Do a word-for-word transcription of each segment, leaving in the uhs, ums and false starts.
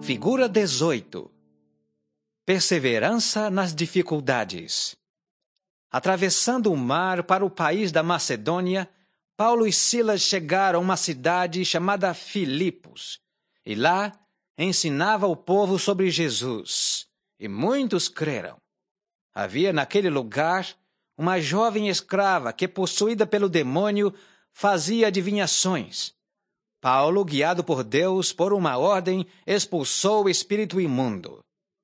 Figura dezoito. Perseverança nas dificuldades. Atravessando o mar para o país da Macedônia, Paulo e Silas chegaram a uma cidade chamada Filipos, e lá ensinava o povo sobre Jesus, e muitos creram. Havia naquele lugar uma jovem escrava que, possuída pelo demônio, fazia adivinhações. Paulo, guiado por Deus por uma ordem, expulsou o espírito imundo.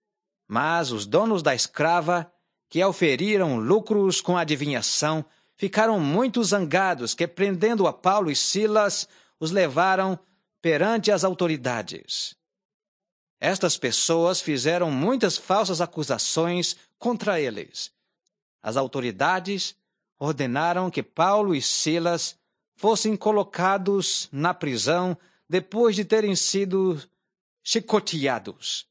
Mas os donos da escrava, que auferiram lucros com a adivinhação, ficaram muito zangados que, prendendo a Paulo e Silas, os levaram perante as autoridades. Estas pessoas fizeram muitas falsas acusações contra eles. As autoridades ordenaram que Paulo e Silas fossem colocados na prisão depois de terem sido chicoteados.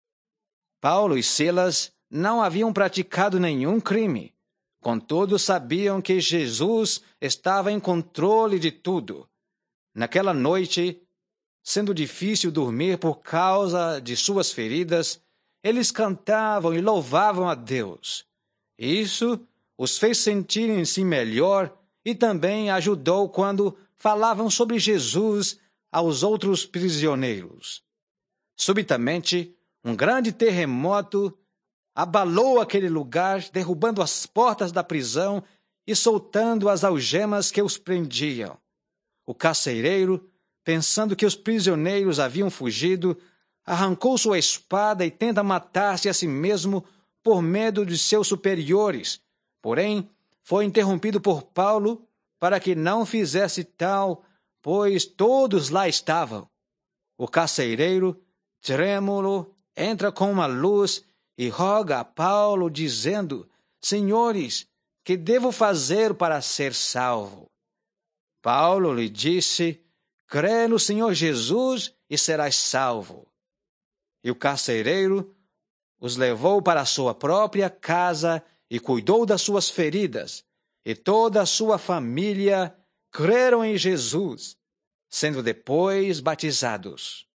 Paulo e Silas não haviam praticado nenhum crime. Contudo, sabiam que Jesus estava em controle de tudo. Naquela noite, sendo difícil dormir por causa de suas feridas, eles cantavam e louvavam a Deus. Isso os fez sentirem-se melhor e também ajudou quando falavam sobre Jesus aos outros prisioneiros. Subitamente, um grande terremoto abalou aquele lugar, derrubando as portas da prisão e soltando as algemas que os prendiam. O carcereiro, pensando que os prisioneiros haviam fugido, arrancou sua espada e tenta matar-se a si mesmo por medo de seus superiores. Porém, foi interrompido por Paulo para que não fizesse tal, pois todos lá estavam. O carcereiro, trêmulo, entra com uma luz e roga a Paulo, dizendo: Senhores, que devo fazer para ser salvo? Paulo lhe disse: Crê no Senhor Jesus e serás salvo. E o carcereiro os levou para a sua própria casa e cuidou das suas feridas, e toda a sua família creram em Jesus, sendo depois batizados.